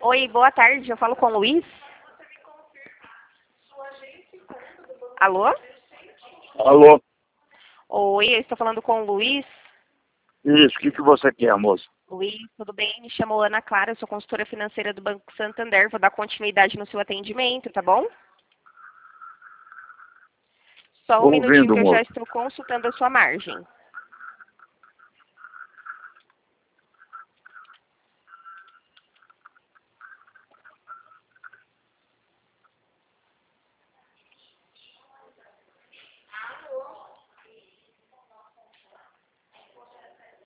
Oi, boa tarde. Eu falo com o Luiz. Alô? Alô? Oi, eu estou falando com o Luiz. Isso, o que você quer, moça? Luiz, tudo bem? Me chamo Ana Clara, eu sou consultora financeira do Banco Santander. Vou dar continuidade no seu atendimento, tá bom? Só um minutinho Ouvindo, que eu já moça. estou consultando a sua margem.